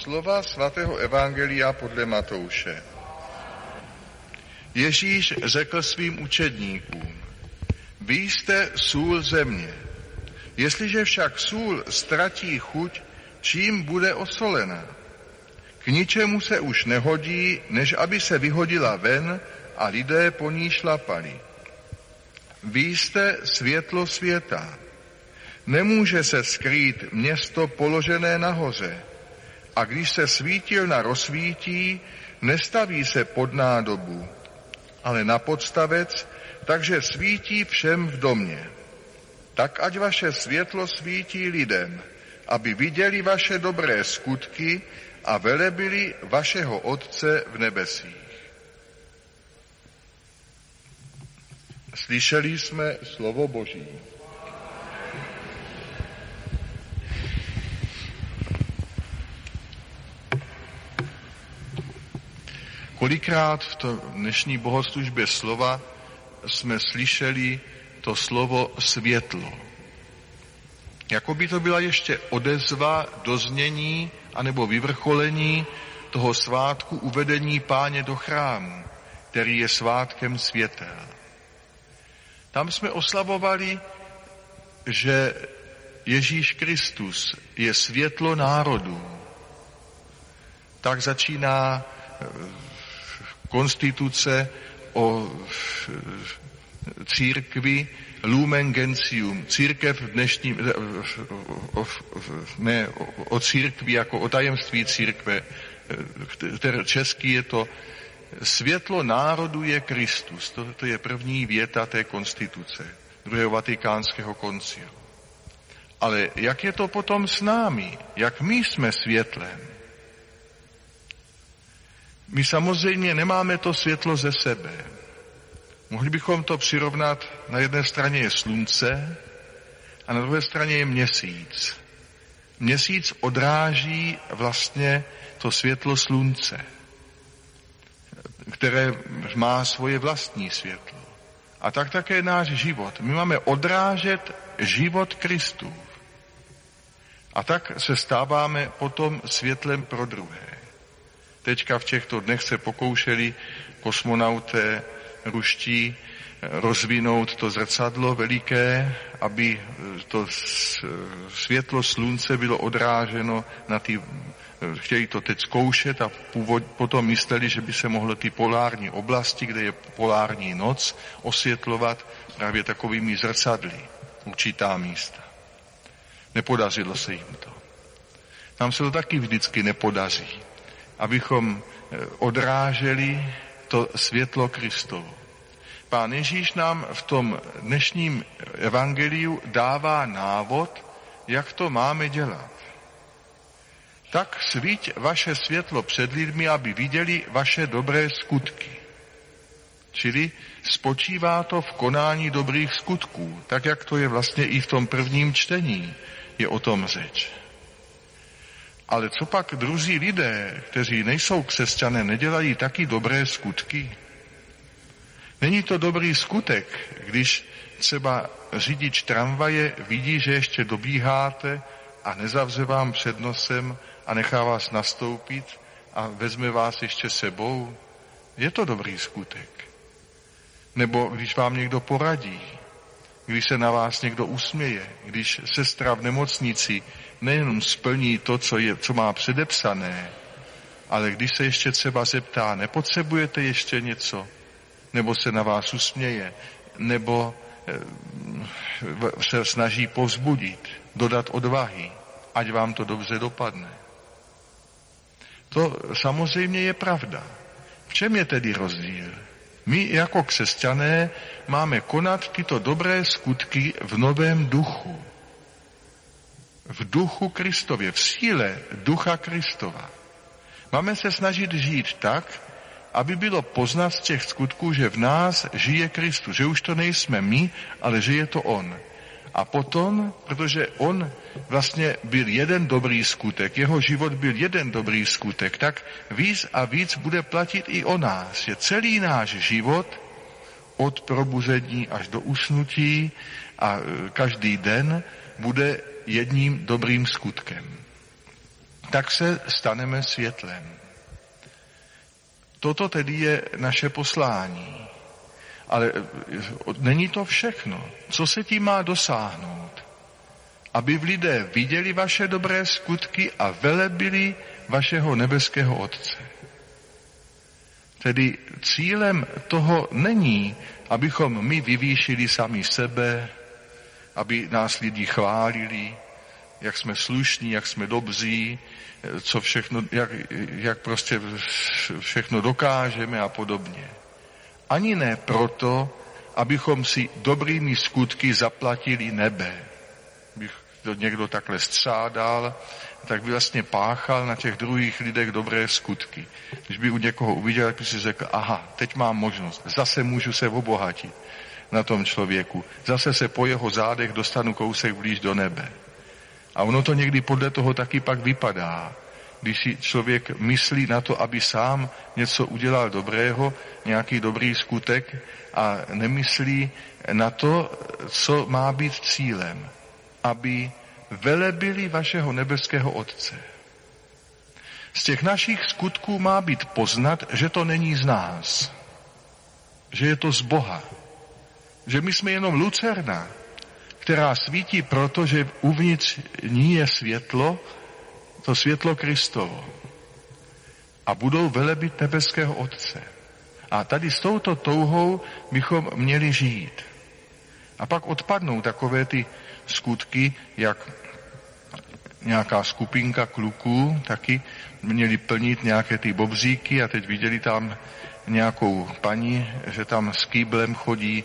Slova svatého evangelia podle Matouše. Ježíš řekl svým učedníkům: Vy jste sůl země. Jestliže však sůl ztratí chuť, čím bude osolena? K ničemu se už nehodí, než aby se vyhodila ven a lidé po ní šlapali. Vy jste světlo světa. Nemůže se skrýt město položené nahoře. A když se svítilna rozsvítí, nestaví se pod nádobu, ale na podstavec, takže svítí všem v domě. Tak ať vaše světlo svítí lidem, aby viděli vaše dobré skutky a velebili vašeho Otce v nebesích. Slyšeli jsme slovo Boží. Kolikrát v dnešní bohoslužbě slova jsme slyšeli to slovo světlo. Jako by to byla ještě odezva, doznění anebo vyvrcholení toho svátku uvedení Páně do chrámu, který je svátkem světel. Tam jsme oslavovali, že Ježíš Kristus je světlo národů. Tak začíná konstituce o církvi Lumen Gentium, církev v dnešním, ne o církvi jako o tajemství církve, které český je to světlo národu je Kristus. To je první věta té konstituce druhého vatikánského koncilu. Ale jak je to potom s námi? Jak my jsme světlem? My samozřejmě nemáme to světlo ze sebe. Mohli bychom to přirovnat, na jedné straně je slunce a na druhé straně je měsíc. Měsíc odráží vlastně to světlo slunce, které má svoje vlastní světlo. A tak také náš život. My máme odrážet život Kristův. A tak se stáváme potom světlem pro druhé. Teďka v těchto dnech se pokoušeli kosmonauté ruští rozvinout to zrcadlo veliké, aby to světlo slunce bylo odráženo na ty, chtěli to teď zkoušet a potom mysleli, že by se mohlo ty polární oblasti, kde je polární noc, osvětlovat právě takovými zrcadly určitá místa. Nepodařilo se jim to. Nám se to taky vždycky nepodaří, abychom odráželi to světlo Kristovo. Pán Ježíš nám v tom dnešním evangeliu dává návod, jak to máme dělat. Tak svíť vaše světlo před lidmi, aby viděli vaše dobré skutky. Čili spočívá to v konání dobrých skutků, tak jak to je vlastně i v tom prvním čtení, je o tom řeč. Ale co pak druzí lidé, kteří nejsou křesťané, nedělají taky dobré skutky? Není to dobrý skutek, když třeba řidič tramvaje vidí, že ještě dobíháte a nezavře vám před nosem a nechá vás nastoupit a vezme vás ještě sebou? Je to dobrý skutek. Nebo když vám někdo poradí, když se na vás někdo usměje, když sestra v nemocnici nejenom splní to, co má předepsané, ale když se ještě třeba zeptá, nepotřebujete ještě něco? Nebo se na vás usměje, nebo se snaží povzbudit, dodat odvahy, ať vám to dobře dopadne. To samozřejmě je pravda. V čem je tedy rozdíl? My jako křesťané máme konat tyto dobré skutky v novém duchu. V duchu Kristově, v síle ducha Kristova. Máme se snažit žít tak, aby bylo poznat z těch skutků, že v nás žije Kristus, že už to nejsme my, ale že je to On. A potom, protože On vlastně byl jeden dobrý skutek, jeho život byl jeden dobrý skutek, tak víc a víc bude platit i o nás, že celý náš život od probuzení až do usnutí a každý den bude jedním dobrým skutkem. tak se staneme světlem. Toto tedy je naše poslání. Ale není to všechno. Co se tím má dosáhnout? Aby v lidé viděli vaše dobré skutky a velebili vašeho nebeského Otce. Tedy cílem toho není, abychom my vyvýšili sami sebe, aby nás lidi chválili, jak jsme slušní, jak jsme dobří, co všechno, jak prostě všechno dokážeme a podobně. Ani ne proto, abychom si dobrými skutky zaplatili nebe. Bych to někdo takhle střádal, tak by vlastně páchal na těch druhých lidech dobré skutky. Když by u někoho uviděl, tak by si řekl, aha, teď mám možnost, zase můžu se obohatit na tom člověku. Zase se po jeho zádech dostanu kousek blíž do nebe. A ono to někdy podle toho taky pak vypadá. Když si člověk myslí na to, aby sám něco udělal dobrého, nějaký dobrý skutek a nemyslí na to, co má být cílem, aby velebili vašeho nebeského Otce. Z těch našich skutků má být poznat, že to není z nás, že je to z Boha, že my jsme jenom lucerna, která svítí proto, že uvnitř ní je světlo, to světlo Kristovo. A budou velebit nebeského Otce. A tady s touto touhou bychom měli žít. A pak odpadnou takové ty skutky, jak nějaká skupinka kluků taky měli plnit nějaké ty bobříky a teď viděli tam nějakou paní, že tam s kýblem chodí,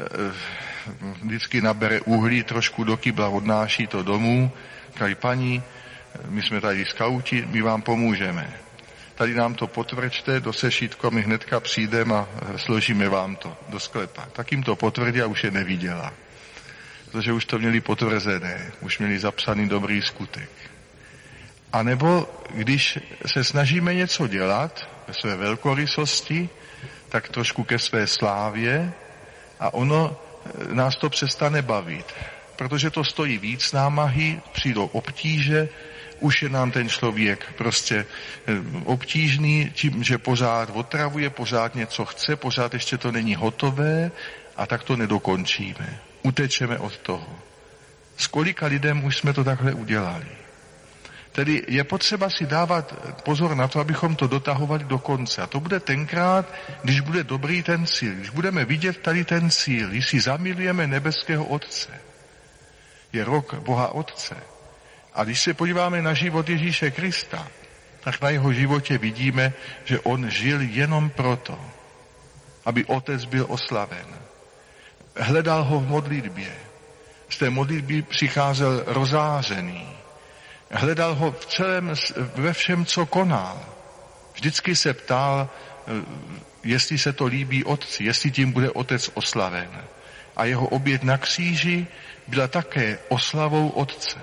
vždycky nabere uhlí, trošku do kýbla odnáší to domů. Říkají, paní, my jsme tady skauti, my vám pomůžeme. Tady nám to potvrďte do sešítku, my hnedka přijdeme a složíme vám to do sklepa. Tak jim to potvrdí a už je neviděla. Protože už to měli potvrzené, už měli zapsaný dobrý skutek. A nebo když se snažíme něco dělat ve své velkorysosti, tak trošku ke své slávě a ono nás to přestane bavit. Protože to stojí víc námahy, přijdou obtíže, už je nám ten člověk prostě obtížný, tím, že pořád otravuje, pořád něco chce, pořád ještě to není hotové a tak to nedokončíme. Utečeme od toho. S kolika lidem už jsme to takhle udělali. Tedy je potřeba si dávat pozor na to, abychom to dotahovali do konce. A to bude tenkrát, když bude dobrý ten cíl. Když budeme vidět tady ten cíl, když si zamilujeme nebeského Otce. Je rok Boha Otce. A když se podíváme na život Ježíše Krista, tak na jeho životě vidíme, že on žil jenom proto, aby Otec byl oslaven. Hledal ho v modlitbě. Z té modlitby přicházel rozářený. Hledal ho ve všem, co konal. Vždycky se ptal, jestli se to líbí Otci, jestli tím bude Otec oslaven. A jeho oběť na kříži byla také oslavou Otce.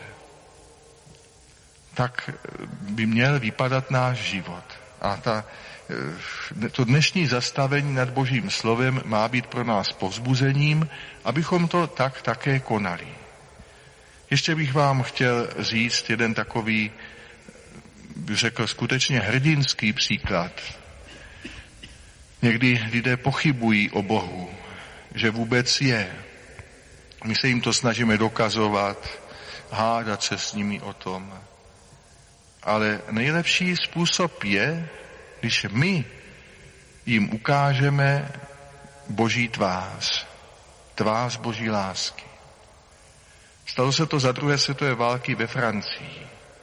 Tak by měl vypadat náš život. A to dnešní zastavení nad Božím slovem má být pro nás povzbuzením, abychom to tak také konali. Ještě bych vám chtěl říct jeden takový, bych řekl, skutečně hrdinský příklad. Někdy lidé pochybují o Bohu, že vůbec je. My se jim to snažíme dokazovat, hádat se s nimi o tom. Ale nejlepší způsob je, když my jim ukážeme Boží tvář. Tvář Boží lásky. Stalo se to za druhé světové války ve Francii.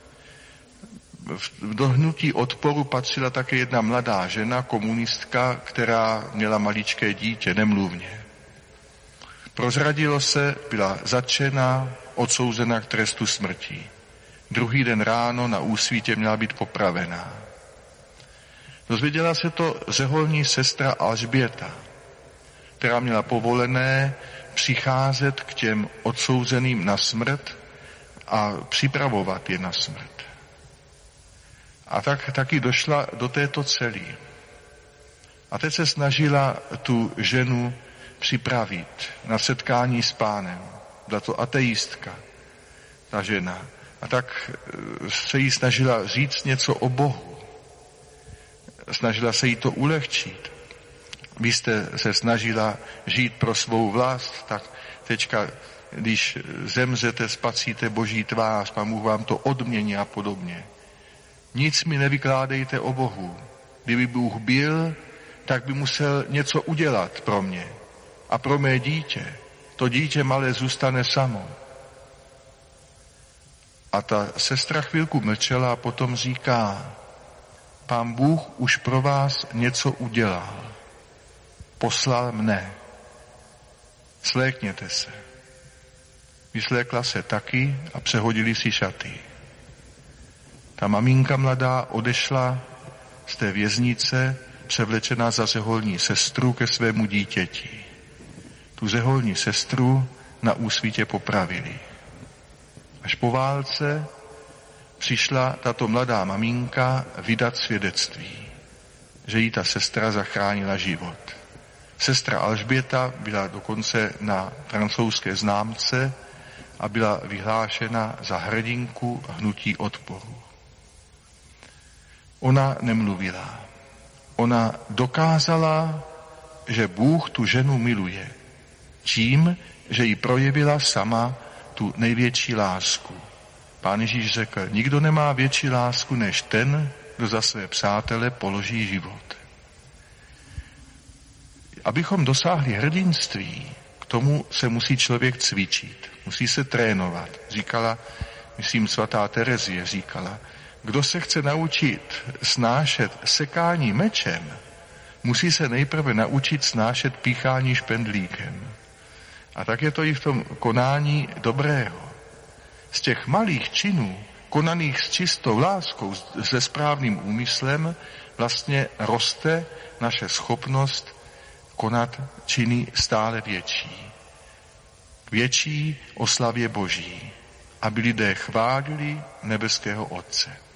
Do hnutí odporu patřila také jedna mladá žena, komunistka, která měla maličké dítě, nemluvně. Prozradilo se, byla zatčena, odsouzena k trestu smrti. Druhý den ráno na úsvítě měla být popravená. Dozvěděla se to řeholní sestra Alžběta, která měla povolené přicházet k těm odsouzeným na smrt a připravovat je na smrt. A tak taky došla do této cely. A teď se snažila tu ženu připravit na setkání s Pánem. Byla to ateistka, ta žena. A tak se jí snažila říct něco o Bohu. Snažila se jí to ulehčit. Vy jste se snažila žít pro svou vlast, tak teďka, když zemřete, spasíte Boží tvář, Pán Bůh vám to odmění a podobně. Nic mi nevykládejte o Bohu. Kdyby Bůh byl, tak by musel něco udělat pro mě a pro mé dítě. To dítě malé zůstane samo. A ta sestra chvilku mlčela a potom říká, Pán Bůh už pro vás něco udělal. Poslal mne. Slékněte se. Vyslékla se taky a přehodili si šaty. Ta maminka mladá odešla z té věznice, převlečená za řeholní sestru ke svému dítěti. Tu řeholní sestru na Úsvitě popravili. Až po válce přišla tato mladá maminka vydat svědectví, že jí ta sestra zachránila život. Sestra Alžběta byla dokonce na francouzské známce a byla vyhlášena za hrdinku hnutí odporu. Ona nemluvila. Ona dokázala, že Bůh tu ženu miluje. Tím, že jí projevila sama tu největší lásku. Pán Ježíš řekl, nikdo nemá větší lásku než ten, kdo za své přátele položí život. Abychom dosáhli hrdinství, k tomu se musí člověk cvičit, musí se trénovat. Říkala, myslím, svatá Terezie říkala, kdo se chce naučit snášet sekání mečem, musí se nejprve naučit snášet píchání špendlíkem. A tak je to i v tom konání dobrého. Z těch malých činů, konaných s čistou láskou, se správným úmyslem, vlastně roste naše schopnost konat činy stále větší. K větší oslavě Boží, aby lidé chválili nebeského Otce.